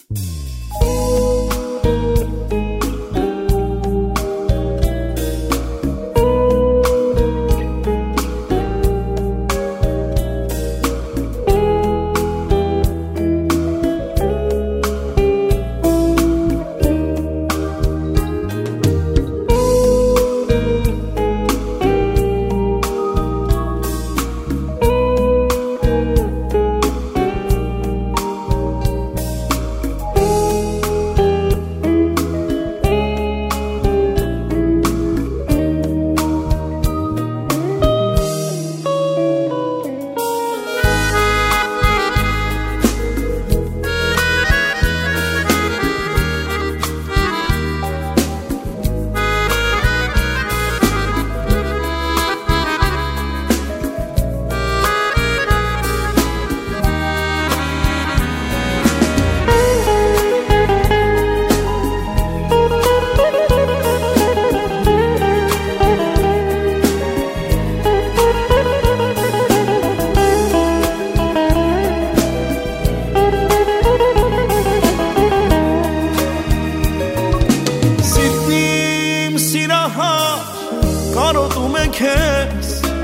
կարոտում է քեզ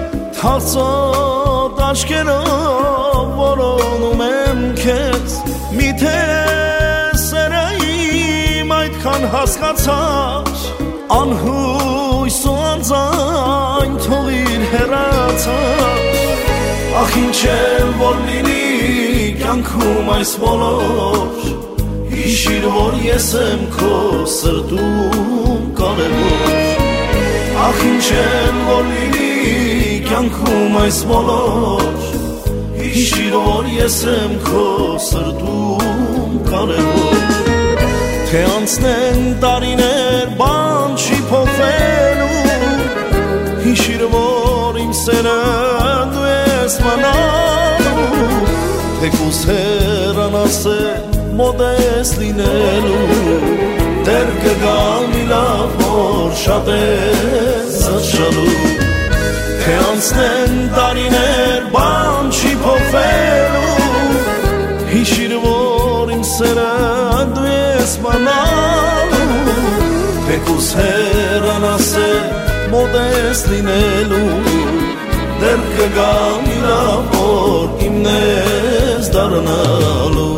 թարսոտ աչքերով որոնում եմ քեզ միթե սերը իմ այդքան հասկացար անհույս ու անձայն թողիր հեռացար ախ ինչ էլ որ լինի կյանքում այս բոլոր հիշիր որ ես եմ քո սրտում կարևոր Ախ ինչ էլ որ լինի կյանքում այս բոլոր Հիշիր որ ես եմ քո սրտում կարևոր Թե անցնեն տարիներ բան չի փոխվելու Հիշիր որ իմ սերը դու ես մնալու Թեկուզ հեռանաս է մոտ ես լինելու Դեր կգա մի լավ որ շատ ես զղջալու Թե անցնեն տարիներ բան չի փոխվելու Հիշիր որ իմ սերը դու ես մնալու Թեկուզ հեռանաս է մոտ ես լինելու Դեր կգա մի լավ որ իմն ես դառնալու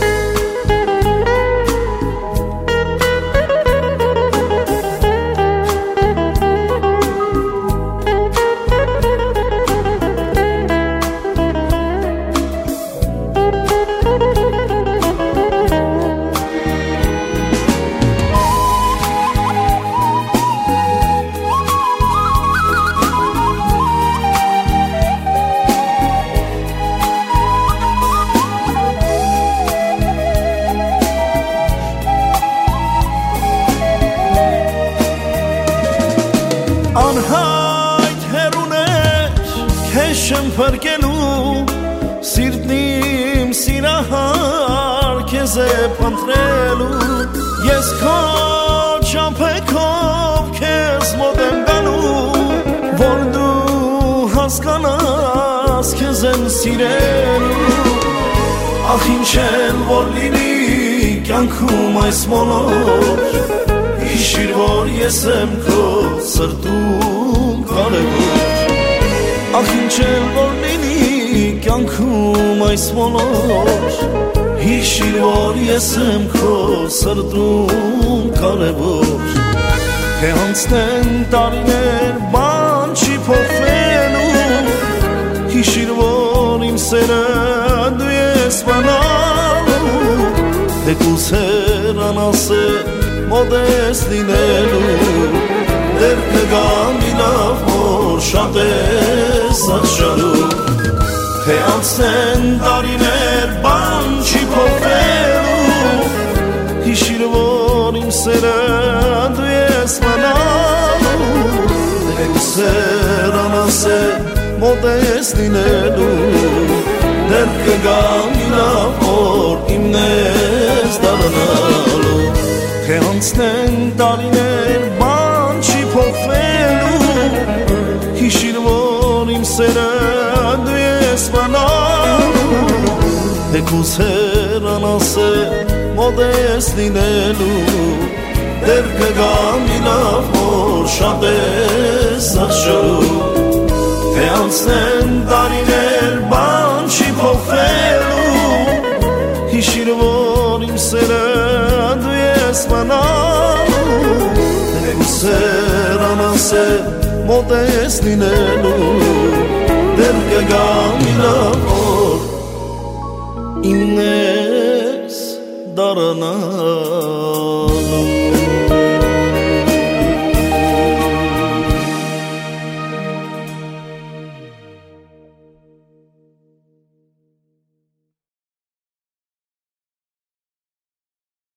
Անհայտ հեռուներ քեզ չեմ փրկելու Սիրտն իմ սիրահար քեզ է փնտրելու Ես քո ճամփեքով քեզ մոտ եմ գալու Որ դու հասկանաս քեզ եմ սիրելու Ախ ինչ էլ որ լինի կյանքում այս բոլոր Հիշիր որ ես եմ քո սրտում կարևոր Ախ ինչ էլ որ լինի կյանքում այս բոլոր Հիշիր որ ես եմ քո սրտում կարևոր Թե անցնեն տարիներ բան չի փոխվելու Հիշիր որ իմ սերը դու ես մնալու Թեկուզ հեռանաս է մոտ ես լինելու Դեր կգա մի լավ որ շատ ես զղջալու Թե անցնեն տարիներ բան չի փոխվելու Հիշիր որ իմ սերը դու ես մնալու Թեկուզ հեռանաս է մոտ ես լինելու Դեր կգա մի լավ որ իմն ես դառնալու Թե անցնեն տարիներ բան չի փոխվելու Հիշիր որ իմ սերը դու ես մնալու Թեկուզ հեռանաս է մոտ մոդես լինելու դեր կգամ իլավ որ շատ ես աղջալու թե անցնեն տարիներ բան չի փոխվելու հիշիր որ իմ սերը դու ես մնալու թե ուսեր անասեր մոդես լինելու դեր կգամ իլավ որ imnes daranalım